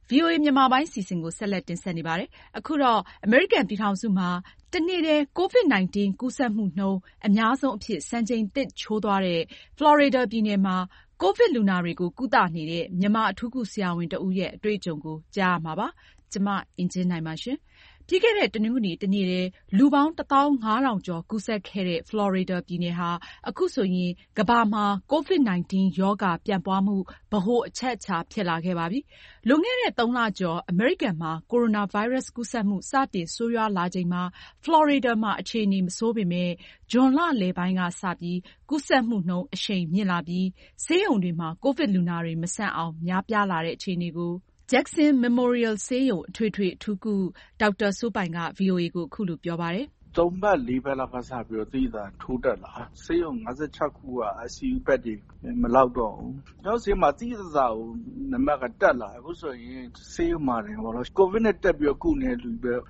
VOA မြန်မာပိုင်းစီစဉ်ကိုဆက်လက်တင်ဆက်နေပါတယ်။ အခုတော့အမေရိကန်ပြည်ထောင်စုမှာတနေ့တည်း COVID-19 ကူးစက်မှုနှုန်းအများဆုံးအဖြစ်စံချိန်သစ်ချိုးသွားတဲ့ ဖလော်ရီဒါပြည်နယ်မှာ ကိုဗစ်လူနာတွေကိုကုသနေတဲ့မြန်မာအထူးကုဆရာဝန်တဦးရဲ့အတွေ့အကြုံကိုကြားရမှာပါ။ မအင်ကြင်းနိုင်ပါရှင်။ ပြီးခဲ့တဲ့တနင်္ဂနွေတနေ့တည်းလူပေါင်း 15,000 ကျော်ကူးစက်ခဲ့တဲ့ဖလော်ရီဒါပြည်နယ်ဟာအခုဆိုရင်ကမ္ဘာမှာ COVID-19 ရောဂါပြန့်ပွားမှုဗဟိုအချက်အခြာဖြစ်လာခဲ့ပါပြီ။ လွန်ခဲ့တဲ့ 3 လကျော်အမေရိကန်မှာကိုရိုနာဗိုင်းရပ်စ်ကူးစက်မှုစတင်ဆိုးရွားလာချိန်မှာဖလော်ရီဒါမှာအခြေအနေမဆိုးပေမယ့်ဇွန်လလယ်ပိုင်းကစပြီးကူးစက်မှုနှုန်းအရှိန်မြင့်လာပြီးဆေးရုံတွေမှာကိုဗစ်လူနာတွေမဆန့်အောင်များပြားလာတဲ့အခြေအနေကိုJackson Memorial ဆေးရုံအထွေထွေအထူးကုဒေါက်တာစိုးပိုင်က VOA ကိုအခုလိုပြောပါတယ်။ 3 ပတ် 4 ပတ်လောက်ကစပြီးတော့သိသာထိုးတက်လာဆေးရုံ56ခုက ICU ဘက်တွေမလောက်တော့ဘူး။ကျွန်တော်ဆေးမှာသိသာကိုနံပါတ်ကတက်လာအခုဆိုရင်ဆေးရုံမှာတယ်ပေါ့နော်ကိုဗစ်နဲ့တက်ပြီးတော့ကုနေတဲ့လူပဲ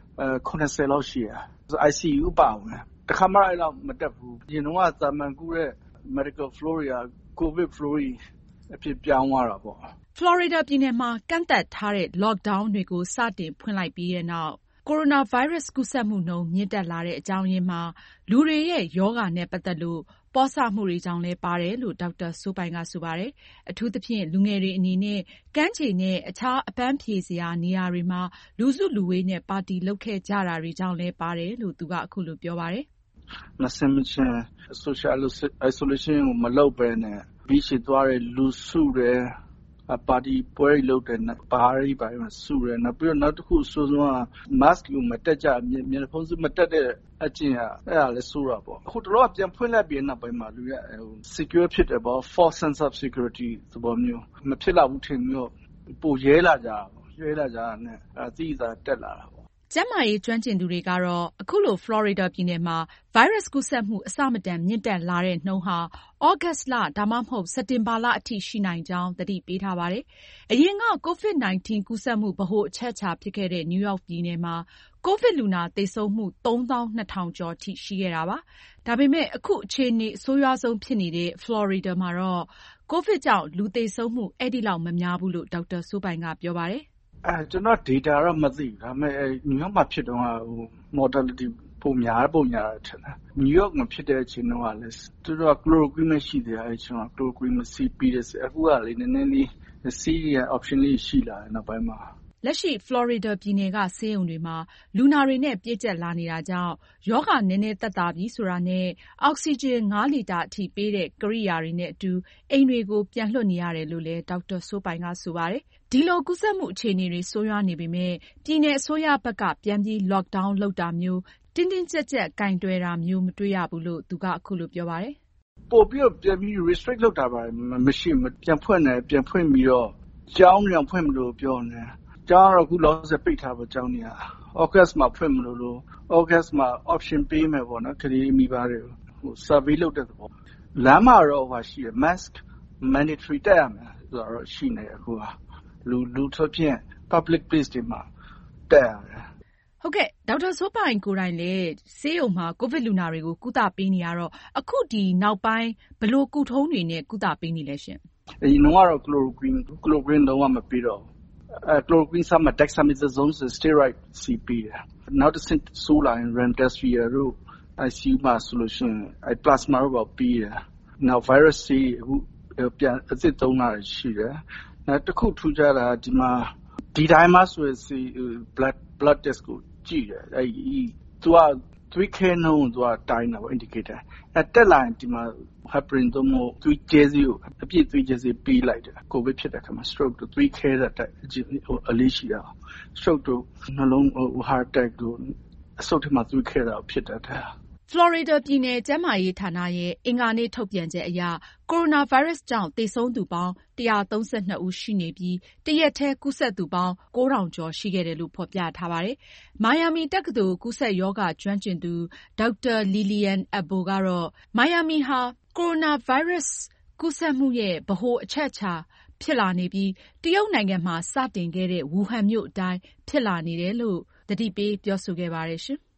80လောက်ရှိတယ်။ ICU ပါဝင်တခါမှအဲ့လောက်မတက်ဘူး။အရင်တော့သာမန်ကူတဲ့ medical flow တွေကကိုဗစ် flow တွေအဖြစ်ပြောင်းသွားတာပေါ့။ဖလော်ရီဒါပြည်နယ်မှာကန့်သတ်ထားတဲ့ lockdown တွေကိုစတင်ဖွင့်လိုက်ပြီးတဲ့နောက်ကိုရိုနာဗိုင်းရပ်စ်ကူးစက်မှုနှုန်းမြင့်တက်လာတဲ့အကြောင်းရင်းမှာလူတွေရဲ့ရောဂါနဲ့ပတ်သက်လို့ပေါ့ဆမှုတွေကြောင့်လည်းပါတယ်လို့ဒေါက်တာစိုးပိုင်ကဆိုပါတယ်။အထူးသဖြင့်လူငယ်တွေအနေနဲ့ကမ်းခြေနဲ့အခြားအပန်းဖြေစရာနေရာတွေမှာလူစုလူဝေးနဲ့ပါတီလုပ်ခဲ့ကြတာတွေကြောင့်လည်းပါတယ်လို့သူကအခုလိုပြောပါတယ်။မဆင်မချင် social isolation ကိုမလုပ်ဘဲနဲ့beach သွားတယ်လူစုတယ်ပါတီပွဲတွေလုပ်တယ်ဘားတွေပါစုတယ်နောက်တစ်ခုဆိုးဆုံးက mask ကိုမတက်ကြမျက်နှာဖုံးစွပ်မတက်တဲ့အကျင့်ကအဲ့ဒါလည်းဆိုးတာပေါ့အခုတော့ပြန်ဖွင့်လိုက်ပြီးနောက်ပိုင်းမှာလူရ secure ဖြစ်တယ်ပေါ့ false sense of security သဘောမျိုးမဖြစ်တော့ဘူးထင်မျိုးပိုရဲလာကြတာနဲ့သိသာတက်လာတာပေါ့ကျန်းမာရေးကျွမ်းကျင်သူတွေကတော့အခုလိုဖလော်ရီဒါပြည်နယ်မှာဗိုင်းရပ်စ်ကူးစက်မှုအဆမတန်မြင့်တက်လာတဲ့နှုန်းဟာသြဂတ်လဒါမှမဟုတ်စက်တင်ဘာလအထိရှိနိုင်ကြောင်းသတိပေးထားပါတယ်။အရင်က COVID-19 ကူးစက်မှုဗဟိုအချက်အခြာဖြစ်ခဲ့တဲ့နယူးယောက်ပြည်နယ်မှာကိုဗစ်လူနာသေဆုံးမှု 32,000 ကျော်ထိရှိခဲ့တာပါ။ဒါပေမဲ့အခုအခြေအနေအဆိုးရွားဆုံးဖြစ်နေတဲ့ဖလော်ရီဒါမှာတော့ကိုဗစ်ကြောင့်လူသေဆုံးမှုအဲဒီလောက်မများဘူးလို့ဒေါက်တာစိုးပိုင်ကပြောပါတယ်။ကျွန်တော် data တော့မသိဘူးဒါပေမဲ့နယူးယောက်မှာဖြစ်တော့mortality ပုံများတယ်ထင်တယ်။ နယူးယောက်မှာဖြစ်တဲ့အချိန်တော့လည်းသူတို့က chloroquine မရှိသေးဘူးအဲ့ချိန်က chloroquine မရှိပြီးတဲ့အခုကလေနည်းနည်းလေးဆေးတွေက option လေးရှိလာတယ်နောက်ပိုင်းမှာလက်ရှိဖလော်ရီဒါပြည်နယ်ကဆေးရုံတွေမှာလူနာတွေနဲ့ပြည့်ကျပ်လာနေတာကြောင့်ရောဂါနည်းနည်းသက်သာပြီဆိုတာနဲ့အောက်ဆီဂျင် 5 လီတာအထိပေးတဲ့ကိရိယာတွေနဲ့အတူအိမ်တွေကိုပြန်လွှတ်နေရတယ်လို့လည်းဒေါက်တာစိုးပိုင်ကဆိုပါတယ်။ဒီလိုကူးစက်မှုအခြေအနေတွေဆိုးရွားနေပေမဲ့ပြည်နယ်အစိုးရဘက်ကပြန်ပြီး lockdown လုပ်တာမျိုးတင်းတင်းကျပ်ကျပ်ကိုင်တွယ်တာမျိုးမတွေ့ရဘူးလို့သူကအခုလိုပြောပါတယ်။ပို့ပြီးတော့ပြန်ပြီး restrict လုပ်တာပါမရှိပြန်ဖွင့်ပြီးတော့ကျောင်းတွေဖွင့်မလို့ပြောနေတယ်။ကျောင်းကတော့အခုလောဆယ်ပိတ်ထားပါကျောင်းတွေက။ August မှာဖွင့်မလို့August မှာ option ပေးမယ်ပေါ့နော်ကလေးမိဘတွေကိုsurvey လုပ်တဲ့သဘောလမ်းမှာတော့ရှိတယ် mask mandatory တက်ရမယ်ဆိုတော့ရှိနေအခုကလူထွက်ဖြင့် public place တွေမှာတက်ရတယ်ဟုတ်ကဲ့ဒေါက်တာစိုးပိုင်ကိုယ်တိုင်လည်းဆေးရုံမှာကိုဗစ်လူနာတွေကိုကုသပေးနေရတော့အခုဒီနောက်ပိုင်းဘယ်လိုကုထုံးတွေနဲ့ကုသပေးနေလဲရှင်အရင်ကတော့ chloroquine လုံးဝမပေးတော့chloroquine ဆမှာ dexamethasone steroid စီပေးတယ်နောက်တစ်ဆင့်ဆိုးလာရင် remdesivir တို့ ICU မှာဆိုလို့ရှိရင် plasma တို့ပါပေးတယ်နောက် virus ဆေးအခုပြန်အသစ်သုံးလာရှိတယ်နောက်တစ်ခုထူးခြားတာဒီမှာဒီတိုင်းမှာဆိုရင် blood test ကိုကြည့်တယ်သူက 3K နှုန်းကိုတိုင်းတာပေါ့ indicator တက်လာရင်ဒီမှာ heparin သို့မဟုတ်သွေးကြဲဆေးကိုအပြည့်သွေးကြဲဆေးပေးလိုက်တယ်ကိုဗစ်ဖြစ်တဲ့အခါမှာ stroke တို့ 3K အလေးရှိတာ stroke တို့နှလုံး heart attack တို့အဆုတ်ထဲမှာသွေးခဲတာဖြစ်တတ်တယ်ဖလော်ရီဒါပြည်နယ်ကျန်းမာရေးဌာနရဲ့အင်္ဂါနေ့ထုတ်ပြန်ချက်အရကိုရိုနာဗိုင်းရပ်စ်ကြောင့်သေဆုံးသူပေါင်း132ဦးရှိနေပြီးတရက်တည်းကူးစက်သူပေါင်း 9,000 ကျော်ရှိခဲ့တယ်လို့ဖော်ပြထားပါတယ်။မိုင်ယာမီတက္ကသိုလ်ကူးစက်ရောဂါကျွမ်းကျင်သူဒေါက်တာ Lilian Abbo ကတော့မိုင်ယာမီဟာကိုရိုနာဗိုင်းရပ်စ်ကူးစက်မှုရဲ့ဗဟိုအချက်အခြာဖြစ်လာနေပြီးတရုတ်နိုင်ငံမှာစတင်ခဲ့တဲ့ဝူဟန်မြို့အတိုင်းဖြစ်လာနေတယ်လို့သတိပေးပြောဆိုခဲ့ပါတယ်ရှင်။